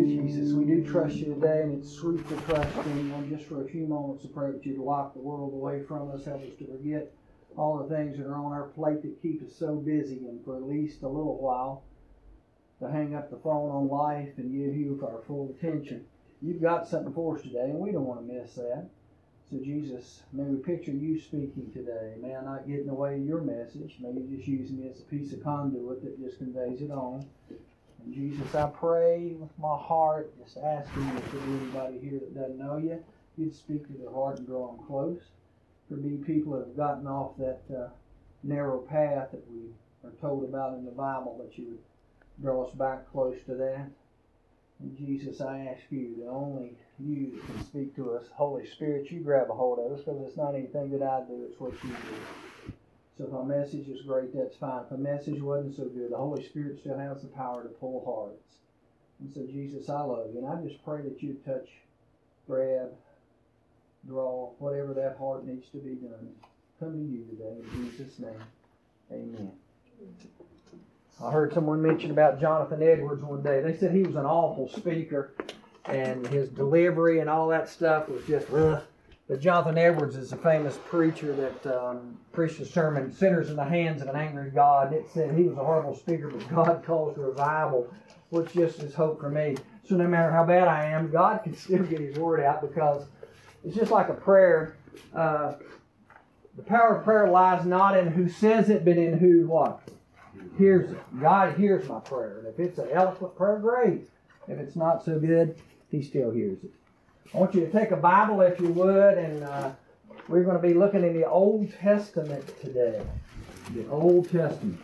Jesus, we do trust you today, and it's sweet to trust in. And just for a few moments to pray that you'd lock the world away from us, help us to forget all the things that are on our plate that keep us so busy, and for at least a little while to hang up the phone on life and give you our full attention. You've got something for us today, and we don't want to miss that. So Jesus, may we picture you speaking today. May I not get in the way of your message. May you just use me as a piece of conduit that just conveys it on. And Jesus, I pray with my heart, just asking you, if there's anybody here that doesn't know you, you'd speak to their heart and draw them close. For me, people that have gotten off that narrow path that we are told about in the Bible, that you would draw us back close to that. And Jesus, I ask you that only you can speak to us. Holy Spirit, you grab a hold of us, because it's not anything that I do, it's what you do. So if my message is great, that's fine. If the message wasn't so good, the Holy Spirit still has the power to pull hearts. And so Jesus, I love you, and I just pray that you touch, grab, draw, whatever that heart needs to be done. Come to you today, in Jesus' name. Amen. I heard someone mention about Jonathan Edwards one day. They said he was an awful speaker, and his delivery and all that stuff was just ugh. But Jonathan Edwards is a famous preacher that preached a sermon, Sinners in the Hands of an Angry God. It said he was a horrible speaker, but God caused a revival, which just is hope for me. So no matter how bad I am, God can still get His word out, because it's just like a prayer. The power of prayer lies not in who says it, but in who what? Hears it. God hears my prayer. And if it's an eloquent prayer, great. If it's not so good, He still hears it. I want you to take a Bible, if you would, and we're going to be looking in the Old Testament today. The Old Testament.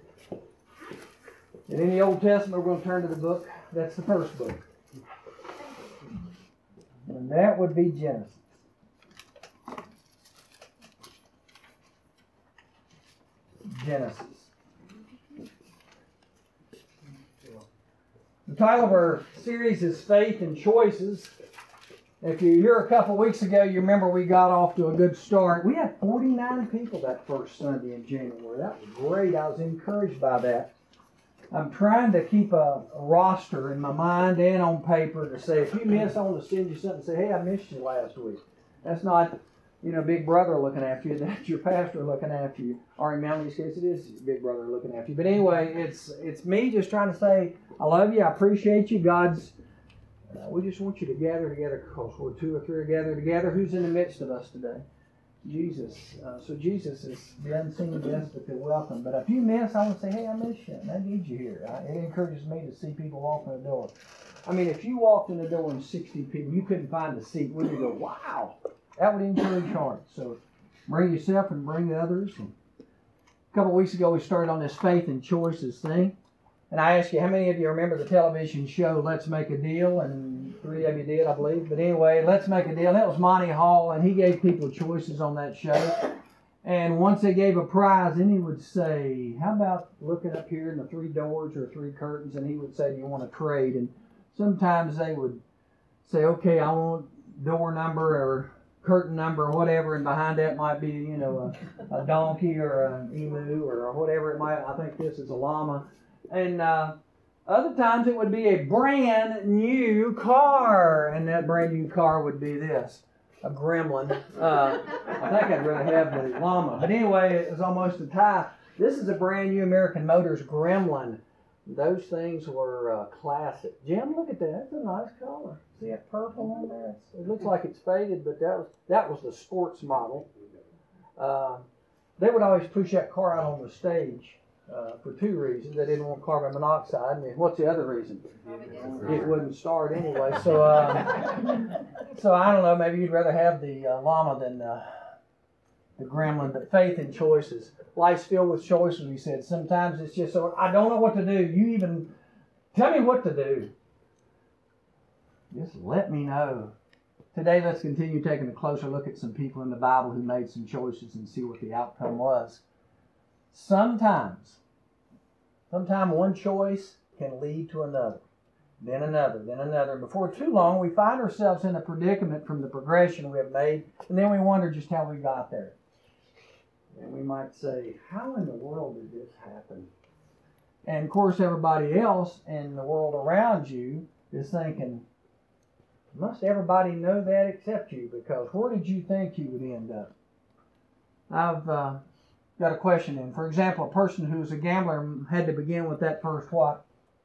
And in the Old Testament, we're going to turn to the book. That's the first book. And that would be Genesis. Genesis. The title of our series is Faith and Choices. If you're here a couple weeks ago, you remember we got off to a good start. We had 49 people that first Sunday in January. That was great. I was encouraged by that. I'm trying to keep a roster in my mind and on paper to say, if you miss, I want to send you something and say, hey, I missed you last week. That's not, Big Brother looking after you. That's your pastor looking after you. Or in Mountain's case, it is Big Brother looking after you. But anyway, it's me just trying to say, I love you. I appreciate you. We just want you to gather together, because where two or three are gathered together, who's in the midst of us today? Jesus. So Jesus is the unseen guest that they're welcome. But if you miss, I want to say, hey, I miss you, and I need you here. It encourages me to see people walk in the door. I mean, if you walked in the door and 60 people, you couldn't find a seat, wouldn't you go, wow? That would encourage hearts. So bring yourself and bring the others. And a couple of weeks ago, we started on this faith and choices thing. And I asked you, how many of you remember the television show Let's Make a Deal? And 3 of you did, I believe. But anyway, Let's Make a Deal. That was Monty Hall, and he gave people choices on that show. And once they gave a prize, then he would say, how about looking up here in the 3 doors or 3 curtains? And he would say, do you want to trade? And sometimes they would say, okay, I want door number or curtain number or whatever, and behind that might be, a donkey or an emu or whatever it might. I think this is a llama. And other times it would be a brand new car, and that brand new car would be this, a Gremlin. I think I'd rather have the llama. But anyway, it was almost a tie. This is a brand new American Motors Gremlin. Those things were classic. Jim, look at that. That's a nice color. See that purple on there? It looks like it's faded, but that was the sports model. They would always push that car out on the stage. For 2 reasons. They didn't want carbon monoxide. And what's the other reason? It wouldn't start anyway. So I don't know. Maybe you'd rather have the llama than the Gremlin. But faith and choices. Life's filled with choices, we said. Sometimes it's just so, I don't know what to do. You even tell me what to do. Just let me know. Today, let's continue taking a closer look at some people in the Bible who made some choices and see what the outcome was. Sometimes one choice can lead to another, then another, then another. And before too long, we find ourselves in a predicament from the progression we have made, and then we wonder just how we got there. And we might say, how in the world did this happen? And of course, everybody else in the world around you is thinking, must everybody know that except you? Because where did you think you would end up? I've got a question in. For example, a person who's a gambler had to begin with that first what?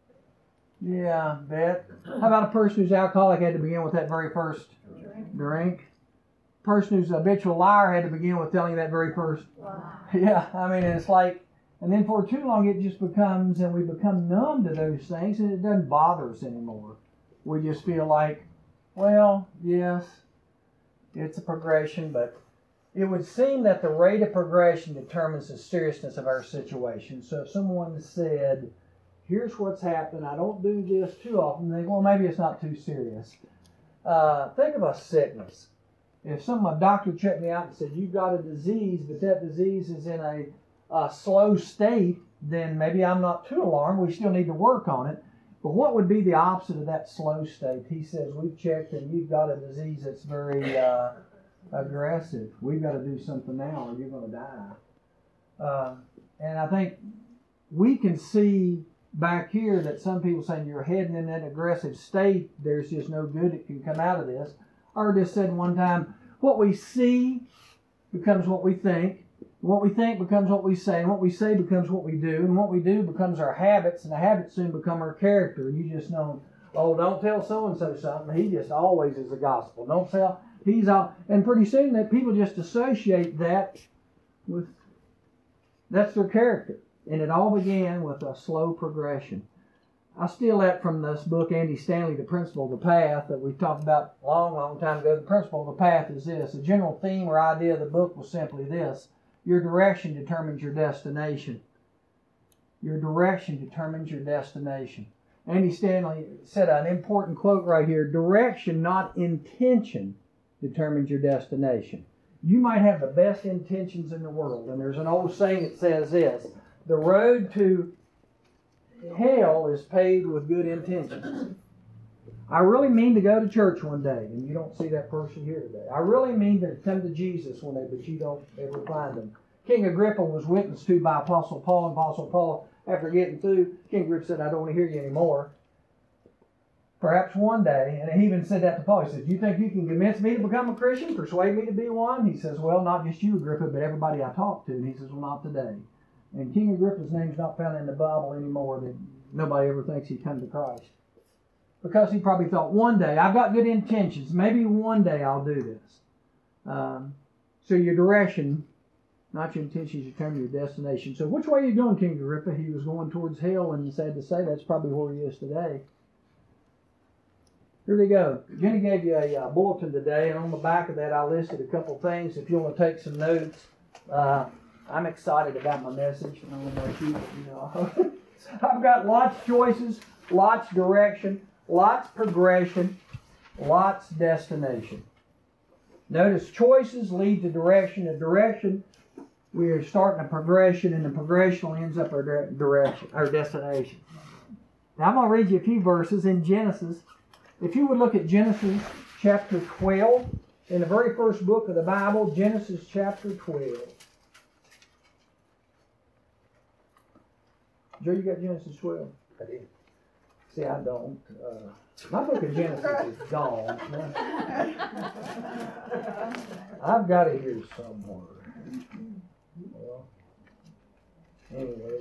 Yeah, bet. How about a person who's alcoholic had to begin with that very first drink? A person who's a habitual liar had to begin with telling that very first. Wow. Yeah, I mean, it's like, and then for too long it just becomes, and we become numb to those things, and it doesn't bother us anymore. We just feel like, well, yes, it's a progression, but it would seem that the rate of progression determines the seriousness of our situation. So if someone said, here's what's happened, I don't do this too often, they think, well, maybe it's not too serious. Think of a sickness. If a doctor checked me out and said, you've got a disease, but that disease is in a slow state, then maybe I'm not too alarmed. We still need to work on it. But what would be the opposite of that slow state? He says, we've checked and you've got a disease that's very aggressive. We've got to do something now or you're going to die. And I think we can see back here that some people saying you're heading in that aggressive state, there's just no good that can come out of this. I just said one time, what we see becomes what we think. What we think becomes what we say, and what we say becomes what we do, and what we do becomes our habits, and the habits soon become our character. You just know, oh, don't tell so-and-so something. He just always is the gospel. Don't tell, he's all, and pretty soon that people just associate that with, that's their character. And it all began with a slow progression. I steal that from this book, Andy Stanley, The Principle of the Path, that we talked about a long, long time ago. The principle of the path is this. The general theme or idea of the book was simply this. Your direction determines your destination. Your direction determines your destination. Andy Stanley said an important quote right here. Direction, not intention, determines your destination. You might have the best intentions in the world. And there's an old saying that says this. The road to hell is paved with good intentions. I really mean to go to church one day, and you don't see that person here today. I really mean to come to Jesus one day, but you don't ever find him. King Agrippa was witnessed to by Apostle Paul, and Apostle Paul, after getting through, King Agrippa said, I don't want to hear you anymore. Perhaps one day, and he even said that to Paul. He said, you think you can convince me to become a Christian, persuade me to be one? He says, well, not just you, Agrippa, but everybody I talk to. And he says, well, not today. And King Agrippa's name's not found in the Bible anymore. That nobody ever thinks he's come to Christ. Because he probably thought, one day, I've got good intentions. Maybe one day I'll do this. So your direction, not your intentions, determine your destination. So which way are you going, King Agrippa? He was going towards hell, and sad to say, that's probably where he is today. Here we go. Jenny gave you a bulletin today, and on the back of that I listed a couple things. If you want to take some notes, I'm excited about my message. I don't know about you, I've got lots of choices, lots of direction, lots progression, lots destination. Notice choices lead to direction. And direction, we are starting a progression, and the progression ends up our direction, our destination. Now I'm going to read you a few verses in Genesis. If you would look at Genesis chapter 12, in the very first book of the Bible, Genesis chapter 12. Joe, you got Genesis 12? I did. See, I don't. My book of Genesis is gone. I've got it here somewhere. Well, anyway,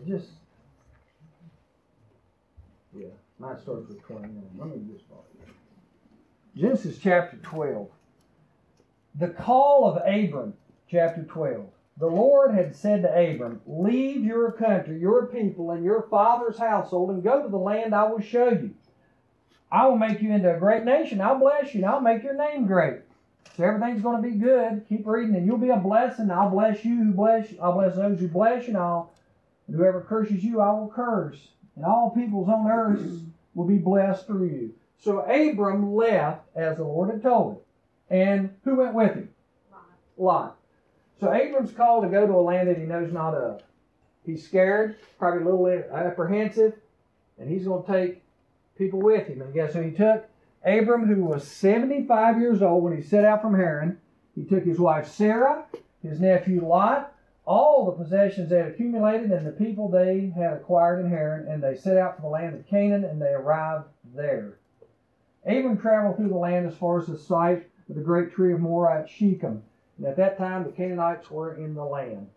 mine starts with 29. Let me just mark it. Genesis chapter 12. The call of Abram, chapter 12. The Lord had said to Abram, leave your country, your people, and your father's household, and go to the land I will show you. I will make you into a great nation. I'll bless you, and I'll make your name great. So everything's going to be good. Keep reading, and you'll be a blessing. I'll bless you who bless you. I'll bless those who bless you, and whoever curses you, I will curse. And all peoples on earth will be blessed through you. So Abram left as the Lord had told him. And who went with him? Lot. So Abram's called to go to a land that he knows not of. He's scared, probably a little apprehensive, and he's going to take people with him. And guess who he took? Abram, who was 75 years old when he set out from Haran. He took his wife Sarah, his nephew Lot, all the possessions they had accumulated, and the people they had acquired in Haran, and they set out for the land of Canaan, and they arrived there. Abram traveled through the land as far as the site of the great tree of Moreh at Shechem. And at that time the Canaanites were in the land.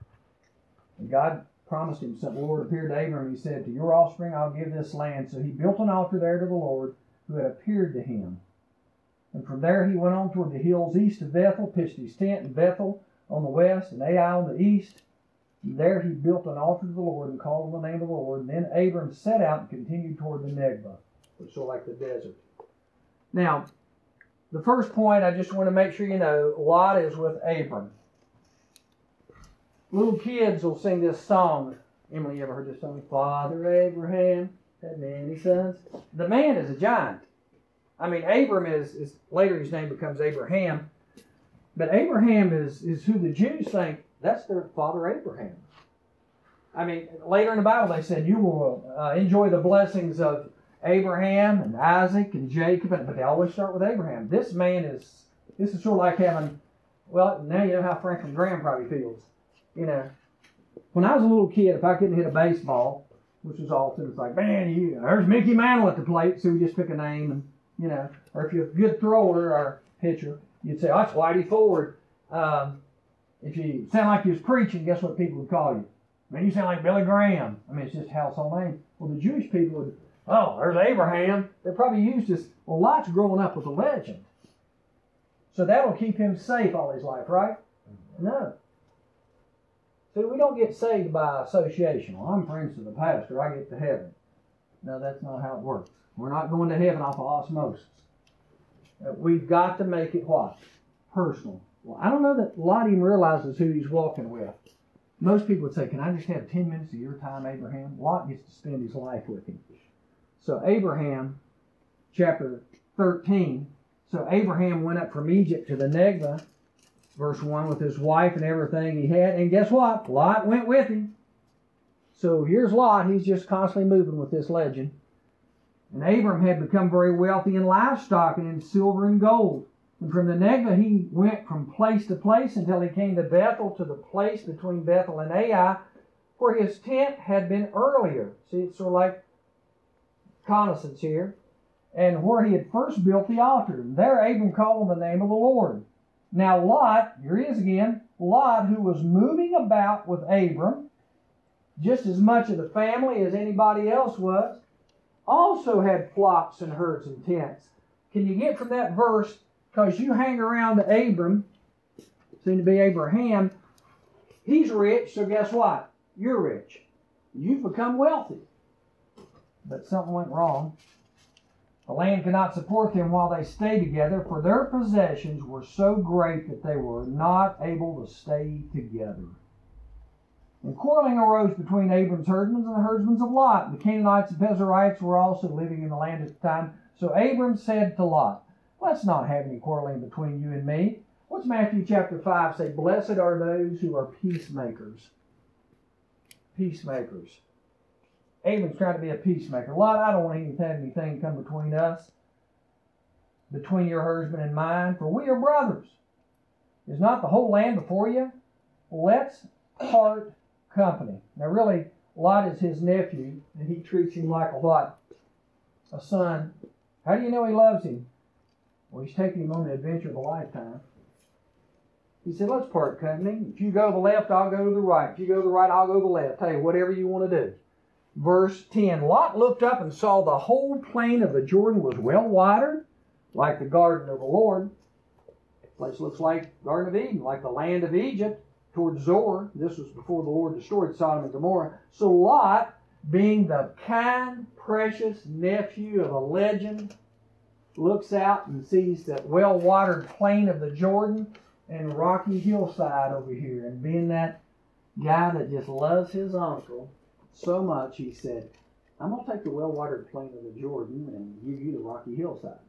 And God promised him something. The Lord appeared to Abram. He said, to your offspring I'll give this land. So he built an altar there to the Lord who had appeared to him. And from there he went on toward the hills east of Bethel, pitched his tent in Bethel on the west and Ai on the east. And there he built an altar to the Lord and called on the name of the Lord. And then Abram set out and continued toward the Negba, which is sort of like the desert. Now, the first point I just want to make sure you know, Lot is with Abram. Little kids will sing this song. Emily, you ever heard this song? Father Abraham had many sons. The man is a giant. I mean, Abram is later his name becomes Abraham. But Abraham is who the Jews think, that's their father Abraham. I mean, later in the Bible they said, you will enjoy the blessings of Abraham and Isaac and Jacob, but they always start with Abraham. This is sort of like having, well, now you know how Franklin Graham probably feels. You know, when I was a little kid, if I couldn't hit a baseball, which was often, it's like, man, there's Mickey Mantle at the plate, so we just pick a name, and, you know, or if you're a good thrower or pitcher, you'd say, oh, that's Whitey Ford. If you sound like you was preaching, guess what people would call you? Man, you sound like Billy Graham. I mean, it's just a household name. Well, the Jewish people would, oh, there's Abraham. They probably used this. Well, Lot's growing up with a legend. So that'll keep him safe all his life, right? No. See, we don't get saved by association. Well, I'm friends with the pastor, I get to heaven. No, that's not how it works. We're not going to heaven off of osmosis. We've got to make it what? Personal. Well, I don't know that Lot even realizes who he's walking with. Most people would say, can I just have 10 minutes of your time, Abraham? Lot gets to spend his life with him. So Abraham, chapter 13. So Abraham went up from Egypt to the Negba, verse 1, with his wife and everything he had. And guess what? Lot went with him. So here's Lot. He's just constantly moving with this legend. And Abram had become very wealthy in livestock and in silver and gold. And from the Negba he went from place to place until he came to Bethel, to the place between Bethel and Ai, where his tent had been earlier. See, it's sort of like reconnaissance here. And where he had first built the altar. And there Abram called on the name of the Lord. Now Lot, here he is again, Lot, who was moving about with Abram, just as much of the family as anybody else was, also had flocks and herds and tents. Can you get from that verse, because you hang around Abram, soon to be Abraham, he's rich, so guess what? You're rich. You've become wealthy. But something went wrong. The land could not support them while they stayed together, for their possessions were so great that they were not able to stay together. And quarreling arose between Abram's herdsmen and the herdsmen of Lot. The Canaanites and Perizzites were also living in the land at the time. So Abram said to Lot, let's not have any quarreling between you and me. What's Matthew chapter 5 say? Blessed are those who are peacemakers. Peacemakers. Abram's trying to be a peacemaker. Lot, I don't want to have anything come between us, between your herdsmen and mine, for we are brothers. Is not the whole land before you? Let's part company. Now really, Lot is his nephew, and he treats him like a what? A son. How do you know he loves him? Well, he's taking him on the adventure of a lifetime. He said, let's part company. If you go to the left, I'll go to the right. If you go to the right, I'll go to the left. Hey, whatever you want to do. Verse 10, Lot looked up and saw the whole plain of the Jordan was well watered, like the garden of the Lord. The place looks like Garden of Eden, like the land of Egypt, toward Zoar. This was before the Lord destroyed Sodom and Gomorrah. So Lot, being the kind, precious nephew of a legend, looks out and sees that well-watered plain of the Jordan and rocky hillside over here. And being that guy that just loves his uncle so much, he said, I'm going to take the well-watered plain of the Jordan and give you the rocky hillside.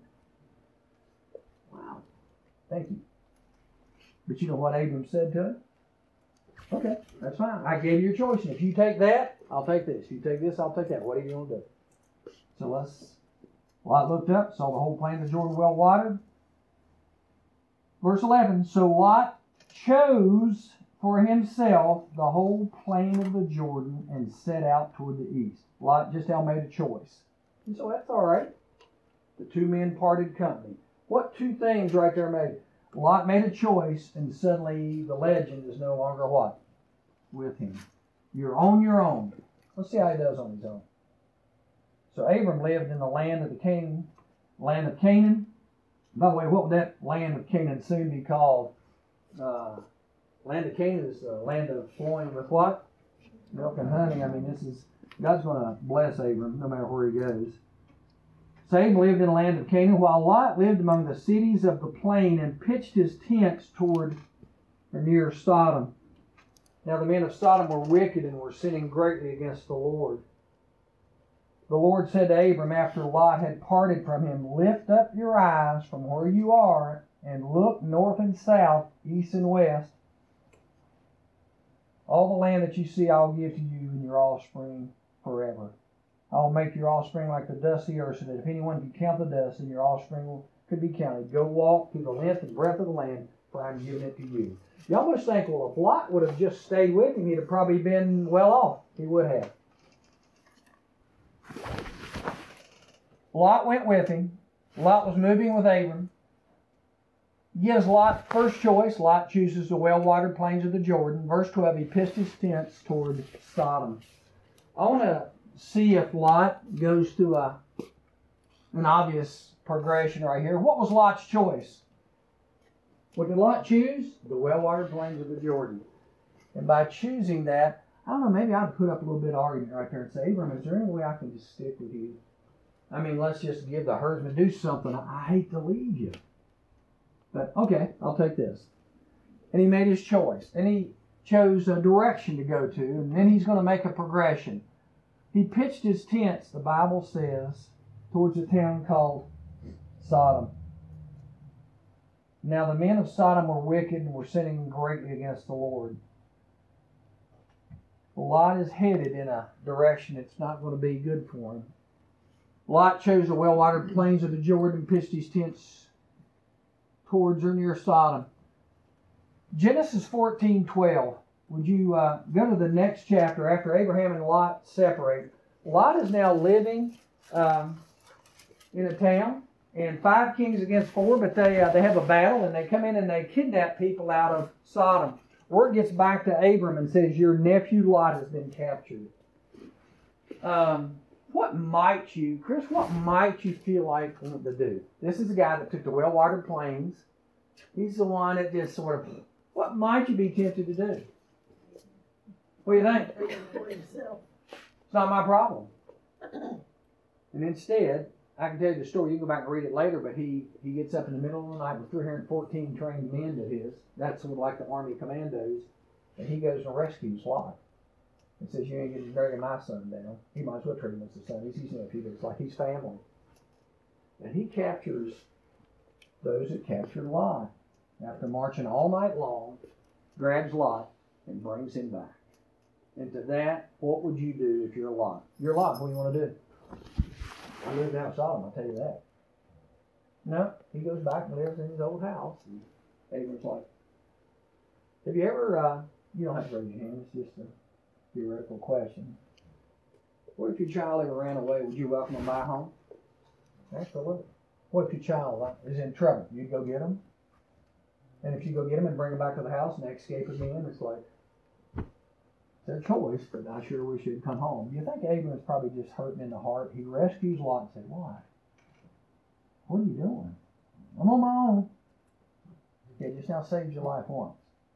Wow. Thank you. But you know what Abram said to it? Okay, that's fine. I gave you a choice. And if you take that, I'll take this. If you take this, I'll take that. What are you going to do? So Lot looked up, saw the whole plain of the Jordan well watered. Verse 11, so Lot chose for himself the whole plain of the Jordan and set out toward the east. Lot just now made a choice. And so that's all right. The two men parted company. What two things right there made? Lot made a choice, and suddenly the legend is no longer what? With him. You're on your own. Let's see how he does on his own. So Abram lived in the land of Canaan. By the way, what would that land of Canaan soon be called? Land of Canaan is the land of flowing with what? Milk and honey. I mean, God's going to bless Abram no matter where he goes. So Abram lived in the land of Canaan, while Lot lived among the cities of the plain and pitched his tents toward or near Sodom. Now the men of Sodom were wicked and were sinning greatly against the Lord. The Lord said to Abram after Lot had parted from him, "Lift up your eyes from where you are and look north and south, east and west. All the land that you see I'll give to you and your offspring forever. I'll make your offspring like the dust of the earth, so that if anyone can count the dust, then your offspring could be counted. Go walk through the length and breadth of the land, for I'm giving it to you." You almost think, well, if Lot would have just stayed with him, he'd have probably been well off. He would have. Lot went with him. Lot was moving with Abram. Gives Lot first choice. Lot chooses the well-watered plains of the Jordan. Verse 12, he pitched his tents toward Sodom. I want to see if Lot goes through an obvious progression right here. What was Lot's choice? What did Lot choose? The well-watered plains of the Jordan. And by choosing that, I don't know, maybe I'd put up a little bit of argument right there and say, Abram, is there any way I can just stick with you? I mean, let's just give the herdsman do something. I hate to leave you. But, okay, I'll take this. And he made his choice. And he chose a direction to go to. And then he's going to make a progression. He pitched his tents, the Bible says, towards a town called Sodom. Now the men of Sodom were wicked and were sinning greatly against the Lord. Lot is headed in a direction that's not going to be good for him. Lot chose the well-watered plains of the Jordan and pitched his tents towards or near Sodom. Genesis 14:12. Would you go to the next chapter after Abraham and Lot separate? Lot is now living in a town, and 5 kings against 4, but they have a battle, and they come in and they kidnap people out of Sodom. Word gets back to Abram and says, your nephew Lot has been captured. What might you feel like wanting to do? This is a guy that took the well-watered plains. He's the one that just sort of, what might you be tempted to do? What do you think? It's not my problem. And instead, I can tell you the story. You can go back and read it later, but he gets up in the middle of the night with 314 trained men to his. That's sort of like the Army Commandos. And he goes and rescues Lot. And says, you ain't getting to bury my son down. He might as well treat him as his son. He's his nephew, but it's like he's family. And he captures those that captured Lot. After marching all night long, grabs Lot and brings him back. And to that, what would you do if you're Lot? You're Lot, what do you want to do? I lived out of Sodom, I'll tell you that. No, he goes back and lives in his old house. And Abram's like, have you ever, you don't have to raise your hand, it's just a theoretical question. What if your child ever ran away? Would you welcome them back home? Absolutely. What if your child is in trouble? You'd go get them? And if you go get them and bring them back to the house and they escape again, it's like, it's their choice, but I sure wish you'd come home. You think Abram is probably just hurting in the heart? He rescues Lot and said, why? What are you doing? I'm on my own. It just now saved your life once.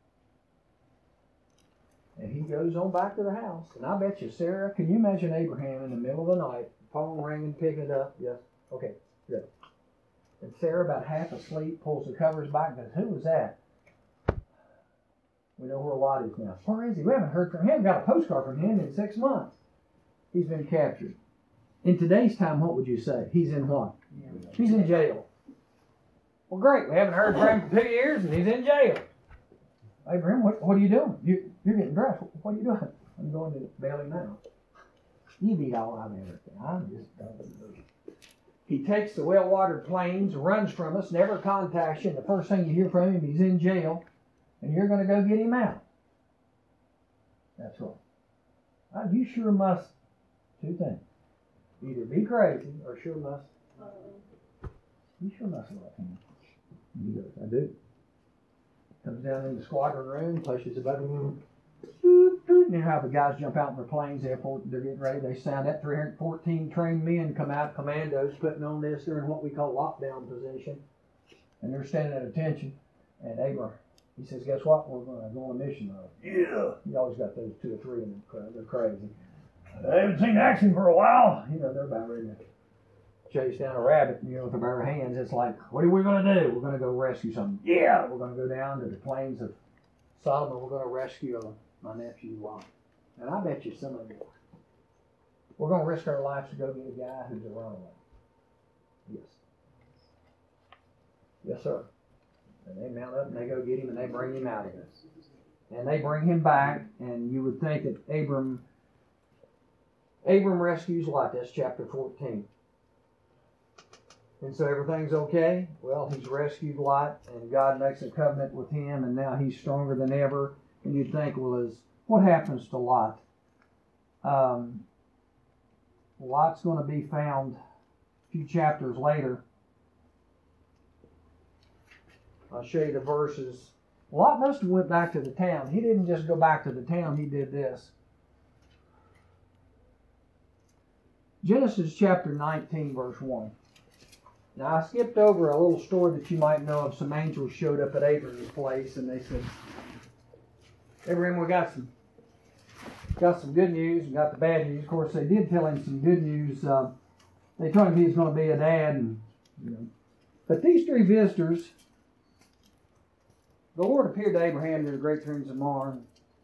And he goes on back to the house. And I bet you, Sarah, can you imagine Abraham in the middle of the night, phone ringing, picking it up? Yes. Okay, good. And Sarah, about half asleep, pulls the covers back and says, who was that? We know where Lot is now. Where is he? We haven't heard from him. Got a postcard from him in 6 months. He's been captured. In today's time, what would you say? He's in what? He's in jail. Well, great. We haven't heard from him for 2 years, and he's in jail. Abraham, what are you doing? You're getting dressed. What are you doing? I'm going to bail him out. You beat all out of everything. I'm just done. He takes the well-watered plains, runs from us, never contacts you, and the first thing you hear from him, he's in jail, and you're going to go get him out. That's right. You sure must, 2 things. Either be crazy or sure must You sure must love him. He goes, I do. Comes down in the squadron room, pushes the button. You know how the guys jump out in their planes, they're getting ready, they sound that 314 trained men come out, commandos, putting on this, they're in what we call lockdown position. And they're standing at attention. And Abraham, he says, guess what? We're going to go on a mission. Yeah. You always got those 2 or 3 in the crowd. They're crazy. They haven't seen action for a while. You know, they're about ready to chase down a rabbit, you know, with their bare hands. It's like, what are we going to do? We're going to go rescue something. Yeah. We're going to go down to the plains of Sodom and we're going to rescue my nephew Lot. And I bet you some of you, we're going to risk our lives to go get a guy who's a runaway. Yes. Yes, sir. And they mount up and they go get him and they bring him out of here. And they bring him back, and you would think that Abram rescues Lot. That's chapter 14. And so everything's okay. Well, he's rescued Lot, and God makes a covenant with him, and now he's stronger than ever. And you'd think, well, what happens to Lot? Lot's going to be found a few chapters later. I'll show you the verses. Lot must have went back to the town. He didn't just go back to the town. He did this. Genesis chapter 19, verse 1. Now, I skipped over a little story that you might know of. Some angels showed up at Abraham's place, and they said, Abraham, we got some good news and got the bad news. Of course, they did tell him some good news. They told him he was going to be a dad. And, you know. But these 3 visitors, the Lord appeared to Abraham near the great streams of Mar.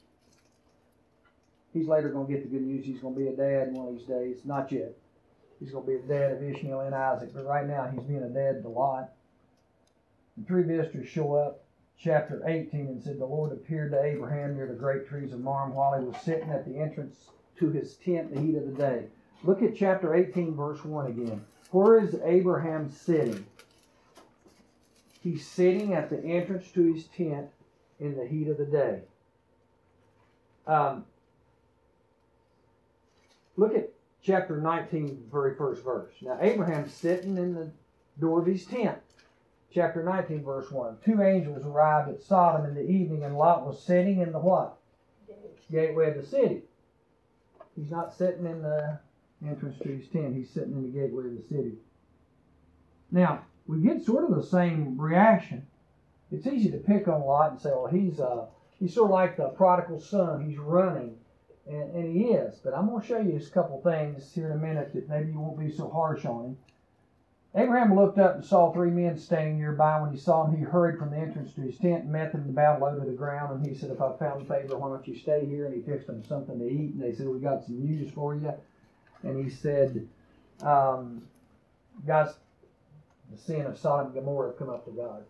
He's later going to get the good news. He's going to be a dad one of these days. Not yet. He's going to be a dad of Ishmael and Isaac. But right now, he's being a dad to Lot. The 3 visitors show up, chapter 18, and said, the Lord appeared to Abraham near the great trees of Mamre while he was sitting at the entrance to his tent in the heat of the day. Look at chapter 18, verse 1 again. Where is Abraham sitting? He's sitting at the entrance to his tent in the heat of the day. Look at chapter 19, very first verse. Now, Abraham's sitting in the door of his tent. Chapter 19, verse 1. 2 angels arrived at Sodom in the evening, and Lot was sitting in the what? Gateway of the city. He's not sitting in the entrance to his tent. He's sitting in the gateway of the city. Now, we get sort of the same reaction. It's easy to pick on Lot and say, well, he's sort of like the prodigal son. He's running, and he is. But I'm going to show you a couple things here in a minute that maybe you won't be so harsh on him. Abraham looked up and saw 3 men standing nearby. When he saw them, he hurried from the entrance to his tent and met them and bowed low to the ground. And he said, if I found favor, why don't you stay here? And he fixed them something to eat. And they said, we got some news for you. And he said, guys, the sin of Sodom and Gomorrah have come up to God.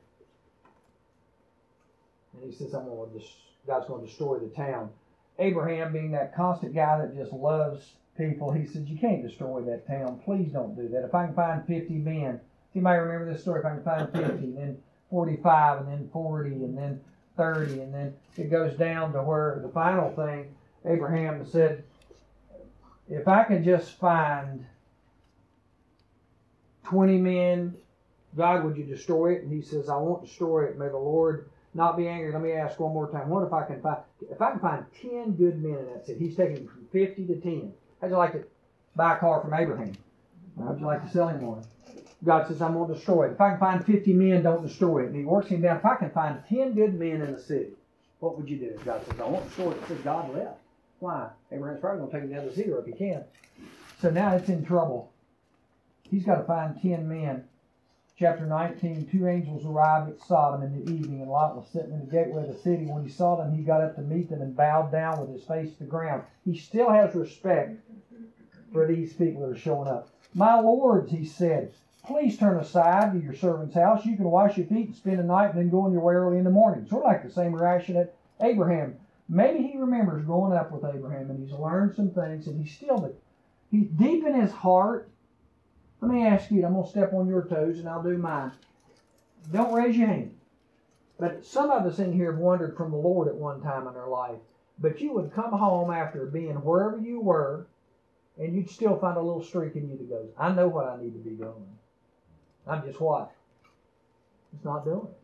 And he says, God's going to destroy the town. Abraham, being that constant guy that just loves people, he said, you can't destroy that town. Please don't do that. If I can find 50 men, you might remember this story, if I can find 50, and then 45, and then 40, and then 30, and then it goes down to where the final thing, Abraham said, if I can just find 20 men, God, would you destroy it? And he says, I won't destroy it. May the Lord not be angry. Let me ask one more time. What if I can find 10 good men in that city? He's taking from 50 to 10. How'd you like to buy a car from Abraham? How'd you like to sell him one? God says, I'm going to destroy it. If I can find 50 men, don't destroy it. And he works him down. If I can find 10 good men in the city, what would you do? God says, I won't destroy it. It says God left. Why? Abraham's probably going to take him down to zero if he can. So now it's in trouble. He's got to find 10 men. Chapter 19, 2 angels arrived at Sodom in the evening, and Lot was sitting in the gateway of the city. When he saw them, he got up to meet them and bowed down with his face to the ground. He still has respect for these people that are showing up. My lords, he said, please turn aside to your servant's house. You can wash your feet and spend the night and then go on your way early in the morning. Sort of like the same reaction at Abraham. Maybe he remembers growing up with Abraham, and he's learned some things, and he's deep in his heart. Let me ask you, I'm going to step on your toes and I'll do mine. Don't raise your hand. But some of us in here have wandered from the Lord at one time in our life. But you would come home after being wherever you were, and you'd still find a little streak in you that goes, I know what I need to be doing. I'm just what? It's not doing it.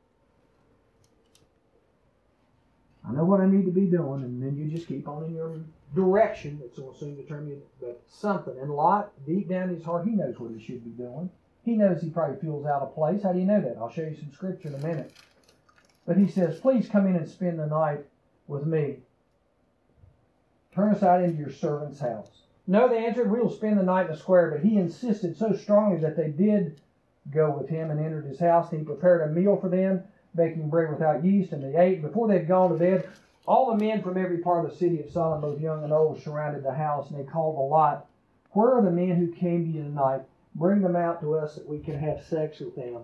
I know what I need to be doing, and then you just keep on in your direction. It's going to soon determine you that something. And Lot, deep down in his heart, he knows what he should be doing. He knows he probably feels out of place. How do you know that? I'll show you some scripture in a minute. But he says, please come in and spend the night with me. Turn us out into your servant's house. No, they answered, we will spend the night in the square. But he insisted so strongly that they did go with him and entered his house. And he prepared a meal for them, baking bread without yeast, and they ate. Before they had gone to bed, all the men from every part of the city of Sodom, both young and old, surrounded the house, and they called to Lot, where are the men who came to you tonight? Bring them out to us that we can have sex with them.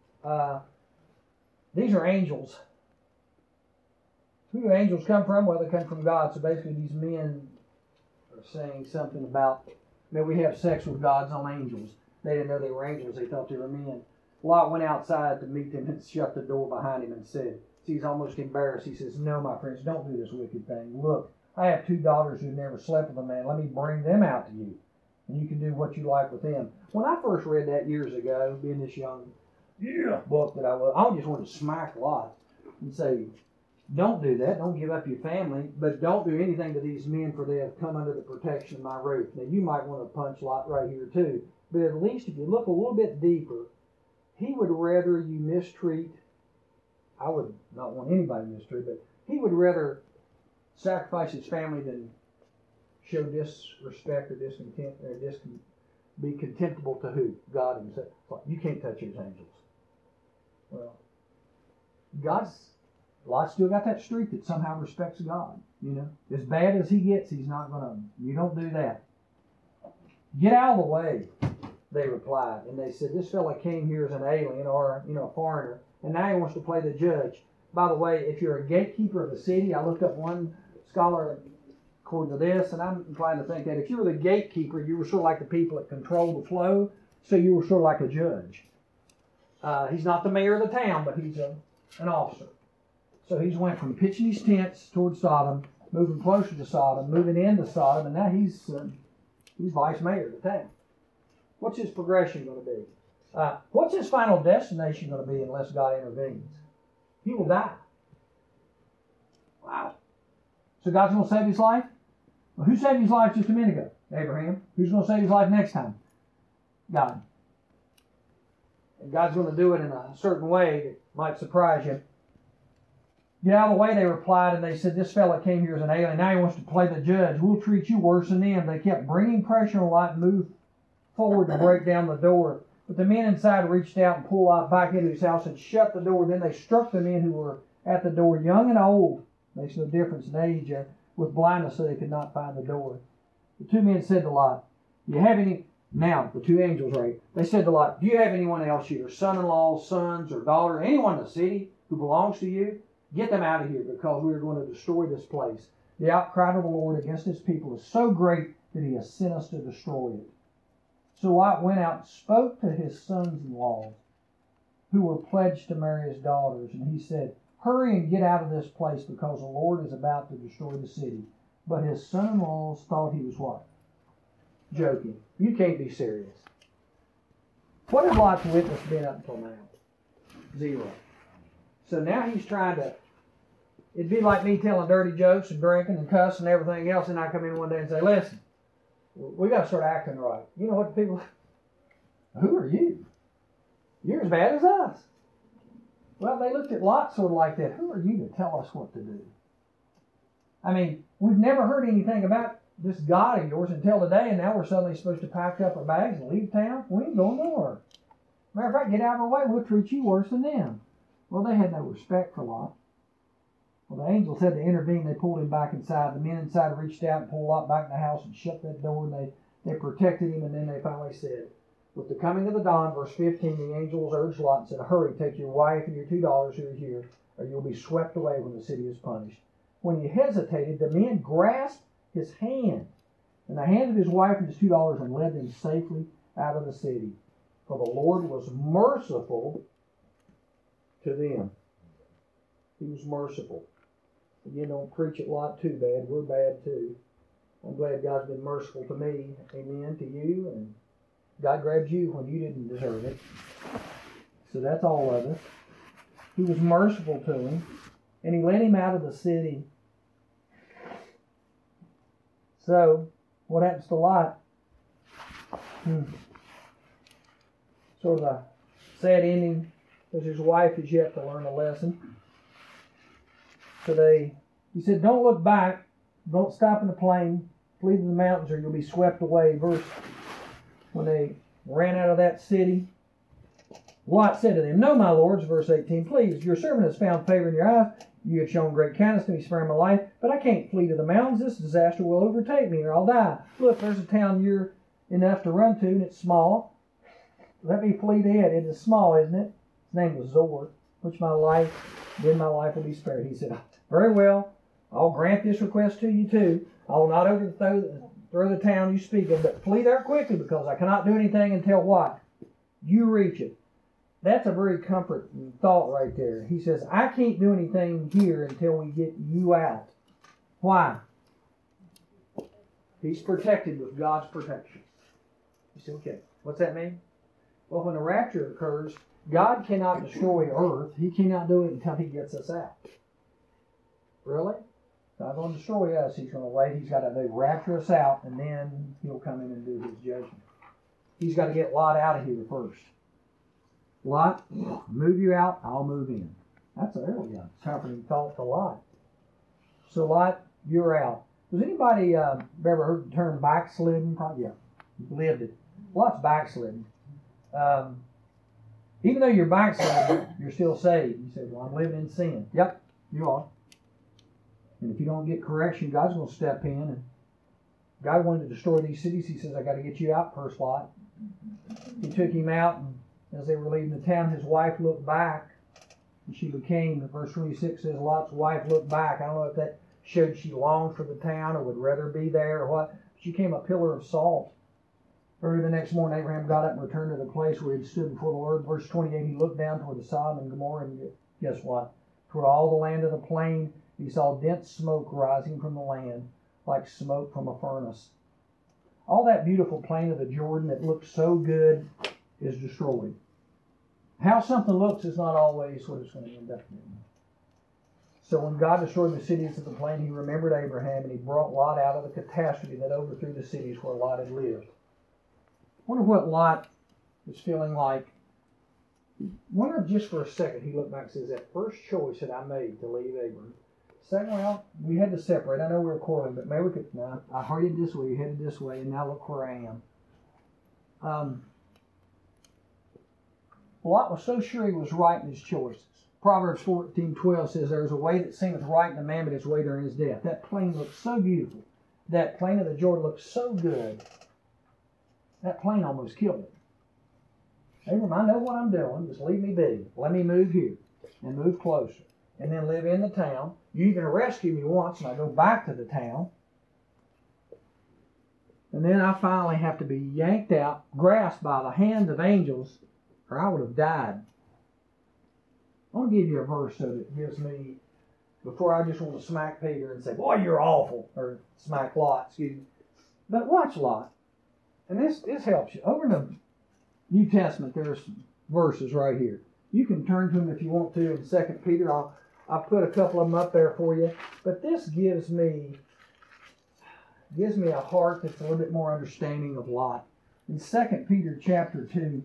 These are angels. Who do angels come from? Well, they come from God. So basically these men are saying something about, may we have sex with God's own angels. They didn't know they were angels. They thought they were men. Lot went outside to meet them and shut the door behind him and said, see, he's almost embarrassed. He says, no, my friends, don't do this wicked thing. Look, I have 2 daughters who never slept with a man. Let me bring them out to you, and you can do what you like with them. When I first read that years ago, being this young book that I just wanted to smack Lot and say, don't do that. Don't give up your family, but don't do anything to these men, for they have come under the protection of my roof. Now, you might want to punch Lot right here, too. But at least if you look a little bit deeper, he would rather you mistreat, I would not want anybody to mistreat, but he would rather sacrifice his family than show disrespect or discontent or be contemptible to who? God himself. You can't touch his angels. Well, Lot's still got that streak that somehow respects God. You know, as bad as he gets, he's not going to, you don't do that. Get out of the way, they replied. And they said, this fella came here as an alien or, a foreigner, and now he wants to play the judge. By the way, if you're a gatekeeper of the city, I looked up one scholar according to this, and I'm inclined to think that if you were the gatekeeper, you were sort of like the people that control the flow, so you were sort of like a judge. He's not the mayor of the town, but he's an officer. So he's went from pitching his tents towards Sodom, moving closer to Sodom, moving into Sodom, and now he's vice mayor of the town. What's his progression going to be? What's his final destination going to be unless God intervenes? He will die. Wow. So God's going to save his life? Well, who saved his life just a minute ago? Abraham. Who's going to save his life next time? God. And God's going to do it in a certain way that might surprise you. Get out of the way, they replied, and they said, this fella came here as an alien. Now he wants to play the judge. We'll treat you worse than them. They kept bringing pressure on Lot and moved forward to break down the door. But the men inside reached out and pulled Lot back into his house and shut the door. Then they struck the men who were at the door, young and old, makes no difference in age, with blindness so they could not find the door. The 2 men said to Lot, do you have any... Now, the 2 angels, right? They said to Lot, do you have anyone else here, son-in-law, sons, or daughter, anyone in the city who belongs to you? Get them out of here, because we are going to destroy this place. The outcry of the Lord against his people is so great that he has sent us to destroy it. So Lot went out and spoke to his sons-in-law, who were pledged to marry his daughters, and he said, hurry and get out of this place, because the Lord is about to destroy the city. But his son-in-laws thought he was what? Joking. You can't be serious. What has Lot's witness been up until now? 0. So now he's trying to, it'd be like me telling dirty jokes and drinking and cussing and everything else, and I come in one day and say, listen, we got to start acting right. You know what the people, who are you? You're as bad as us. Well, they looked at Lot sort of like that. Who are you to tell us what to do? I mean, we've never heard anything about this God of yours until today, and now we're suddenly supposed to pack up our bags and leave town? We ain't going nowhere. Matter of fact, get out of our way. We'll treat you worse than them. Well, they had no respect for Lot. Well, the angels had to intervene. They pulled him back inside. The men inside reached out and pulled Lot back in the house and shut that door, and they protected him, and then they finally said, with the coming of the dawn, verse 15, the angels urged Lot and said, hurry, take your wife and your 2 daughters who are here, or you'll be swept away when the city is punished. When he hesitated, the men grasped his hand and the hand of his wife and his 2 daughters and led them safely out of the city. For the Lord was merciful to them. He was merciful. Again, don't preach it Lot too bad. We're bad too. I'm glad God's been merciful to me. Amen. To you. And God grabbed you when you didn't deserve it. So that's all of it. He was merciful to him, and he led him out of the city. So, what happens to Lot? Sort of a sad ending, because his wife is yet to learn a lesson. So he said, don't look back, don't stop in the plain, flee to the mountains or you'll be swept away. When they ran out of that city, Lot said to them, no, my lords, verse 18, please, your servant has found favor in your eyes. You have shown great kindness to me, sparing my life, but I can't flee to the mountains. This disaster will overtake me or I'll die. Look, there's a town near enough to run to, and it's small. Let me flee to it. It is small, isn't it? His name was Zoar, then my life will be spared. He said, very well, I'll grant this request to you too. I will not overthrow the town you speak of, but flee there quickly, because I cannot do anything until what? You reach it. That's a very comforting thought right there. He says, I can't do anything here until we get you out. Why? He's protected with God's protection. You say, okay, what's that mean? Well, when the rapture occurs, God cannot destroy earth. He cannot do it until he gets us out. Really? God's going to destroy us. He's going to wait. He's got to rapture us out, and then he'll come in and do his judgment. He's got to get Lot out of here first. Lot, move you out, I'll move in. That's a really comforting thought to Lot. So Lot, you're out. Does anybody ever heard the term backslidden? Probably, yeah. You've lived it. Lot's backslidden. Even though you're backslidden, you're still saved. You say, well, I'm living in sin. Yep, you are. And if you don't get correction, God's going to step in. And God wanted to destroy these cities. He says, I got to get you out first, Lot. He took him out, and as they were leaving the town, his wife looked back. And she became, verse 26 says, Lot's wife looked back. I don't know if that showed she longed for the town or would rather be there or what. She became a pillar of salt. Early the next morning, Abraham got up and returned to the place where he had stood before the Lord. Verse 28, he looked down toward the Sodom and Gomorrah, and guess what? Toward all the land of the plain, he saw dense smoke rising from the land, like smoke from a furnace. All that beautiful plain of the Jordan that looked so good is destroyed. How something looks is not always what it's going to end up being. So when God destroyed the cities of the plain, he remembered Abraham, and he brought Lot out of the catastrophe that overthrew the cities where Lot had lived. I wonder what Lot is feeling like. I wonder if just for a second he looked back and says, that first choice that I made to leave Abram. Second, well, we had to separate. I know we were quarreling, but maybe we could, no, I headed this way, you headed this way, and now look where I am. Lot was so sure he was right in his choices. Proverbs 14:12 says, there's a way that seemeth right in a man, but his way during his death. That plain looks so beautiful. That plain of the Jordan looks so good. That plain almost killed him. Abram, I know what I'm doing. Just leave me be. Let me move here and move closer. And then live in the town. You even rescue me once, and I go back to the town. And then I finally have to be yanked out, grasped by the hand of angels, or I would have died. I want to give you a verse so that it gives me, before I just want to smack Peter and say, boy, you're awful, or smack Lot, excuse me. But watch Lot. And this helps you. Over in the New Testament, there's some verses right here. You can turn to them if you want to in 2 Peter. I'll put a couple of them up there for you. But this gives me a heart that's a little bit more understanding of Lot. In 2 Peter chapter 2,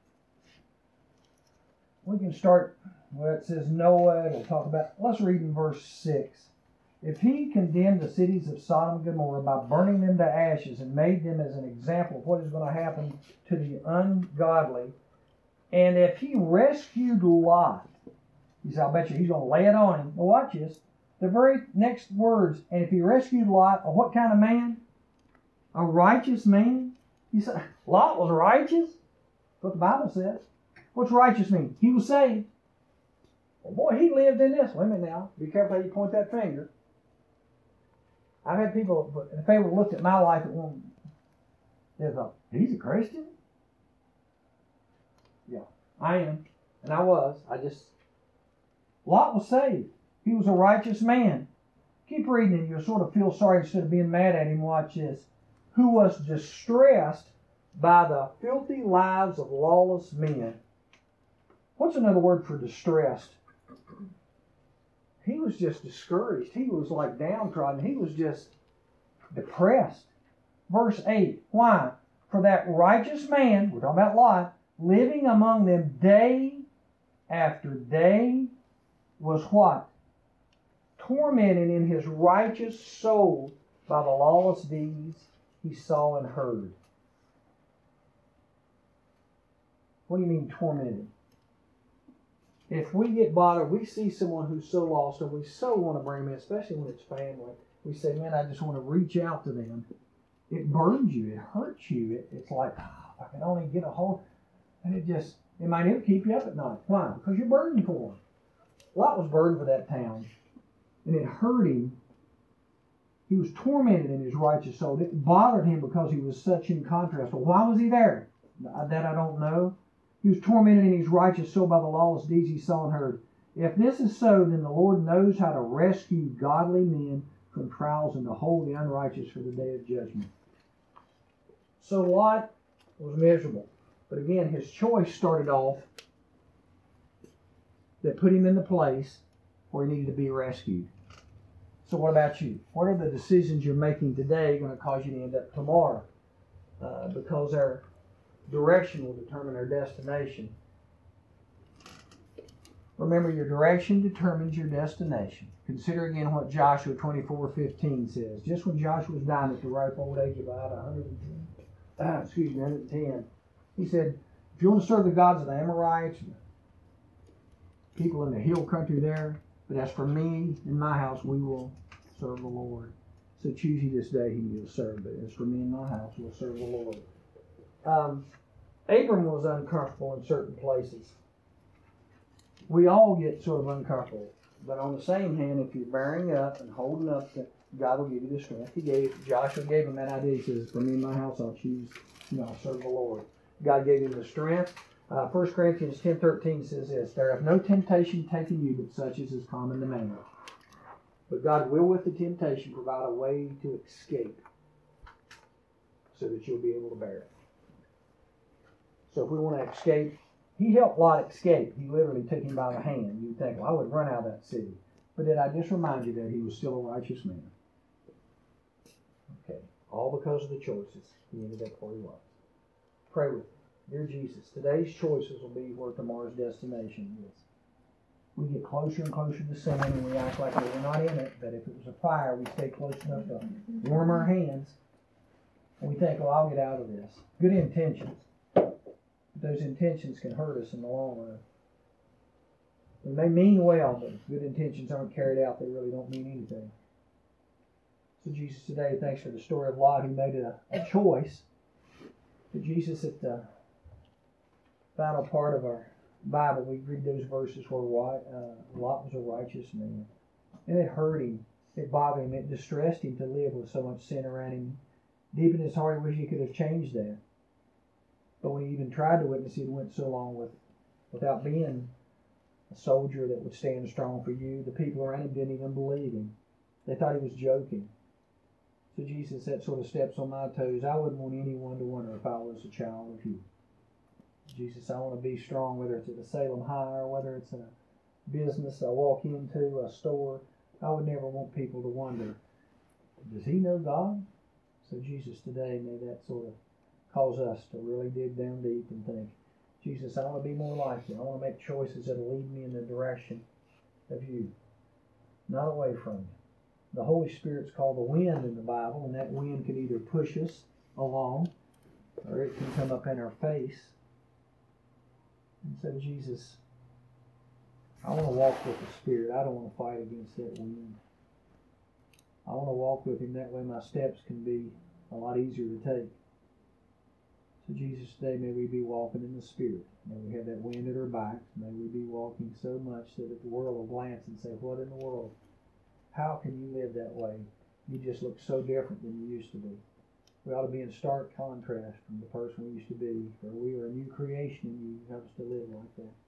we can start where it says Noah. It'll talk about, let's read in verse 6. If he condemned the cities of Sodom and Gomorrah by burning them to ashes and made them as an example of what is going to happen to the ungodly, and if he rescued Lot, he said, I'll bet you he's going to lay it on him. Well, watch this. The very next words, and if he rescued Lot, a what kind of man? A righteous man? He said, Lot was righteous? That's what the Bible says. What's righteous mean? He was saved. Well, boy, he lived in this. Wait a minute now. Be careful how you point that finger. I've had people, if they would have looked at my life at one, they thought, he's a Christian? Yeah, I am. And I was. Lot was saved. He was a righteous man. Keep reading and you'll sort of feel sorry instead of being mad at him. Watch this. Who was distressed by the filthy lives of lawless men. What's another word for distressed? He was just discouraged. He was like downtrodden. He was just depressed. Verse 8. Why? For that righteous man, we're talking about Lot, living among them day after day, was what? Tormented in his righteous soul by the lawless deeds he saw and heard. What do you mean tormented? If we get bothered, we see someone who's so lost, and we so want to bring them in, especially when it's family, we say, man, I just want to reach out to them. It burns you. It hurts you. It's like, if I can only get a hold. And it might even keep you up at night. Why? Because you're burdened for them. Lot was burdened for that town. And it hurt him. He was tormented in his righteous soul. It bothered him because he was such in contrast. Well, why was he there? That I don't know. He was tormented in his righteous soul by the lawless deeds he saw and heard. If this is so, then the Lord knows how to rescue godly men from trials and to hold the unrighteous for the day of judgment. So Lot was miserable. But again, his choice started off that put him in the place where he needed to be rescued. So what about you? What are the decisions you're making today going to cause you to end up tomorrow? Because our direction will determine our destination. Remember, your direction determines your destination. Consider again what Joshua 24:15 says. Just when Joshua was dying at the ripe old age of about 110, he said, if you want to serve the gods of the Amorites, people in the hill country there, but as for me and my house, we will serve the Lord. So choose ye this day whom you will serve, but as for me and my house, we'll serve the Lord. Abram was uncomfortable in certain places. We all get sort of uncomfortable. But on the same hand, if you're bearing up and holding up, God will give you the strength. Joshua gave him that idea. He says, for me and my house, I'll choose, I'll serve the Lord. God gave him the strength. 1 Corinthians 10:13 says this, there hath no temptation taken you, but such as is common to man. But God will with the temptation provide a way to escape so that you'll be able to bear it. So if we want to escape, he helped Lot escape. He literally took him by the hand. You'd think, well, I would run out of that city. But did I just remind you that he was still a righteous man? Okay. All because of the choices. He ended up where he was. Pray with me. Dear Jesus, today's choices will be where tomorrow's destination is. We get closer and closer to sin, and we act like we're not in it, but if it was a fire, we stay close enough to warm our hands, and we think, well, I'll get out of this. Good intentions. But those intentions can hurt us in the long run. We may mean well, but if good intentions aren't carried out, they really don't mean anything. So Jesus, today, thanks for the story of Lot who made a choice. But Jesus, at the final part of our Bible, we read those verses where Lot was a righteous man. And it hurt him. It bothered him. It distressed him to live with so much sin around him. Deep in his heart, he wished he could have changed that. But when he even tried to witness, he went so long without being a soldier that would stand strong for you. The people around him didn't even believe him. They thought he was joking. So Jesus, that sort of steps on my toes. I wouldn't want anyone to wonder if I was a child of you. Jesus, I want to be strong, whether it's at the Salem High or whether it's a business I walk into, a store. I would never want people to wonder, does he know God? So Jesus, today, may that sort of cause us to really dig down deep and think, Jesus, I want to be more like you. I want to make choices that will lead me in the direction of you, not away from you. The Holy Spirit's called the wind in the Bible, and that wind can either push us along or it can come up in our face. And so, Jesus, I want to walk with the Spirit. I don't want to fight against that wind. I want to walk with him. That way my steps can be a lot easier to take. So, Jesus, today may we be walking in the Spirit. May we have that wind at our backs. May we be walking so much that the world will glance and say, what in the world? How can you live that way? You just look so different than you used to be. We ought to be in stark contrast from the person we used to be, for we are a new creation and you help us to live like that.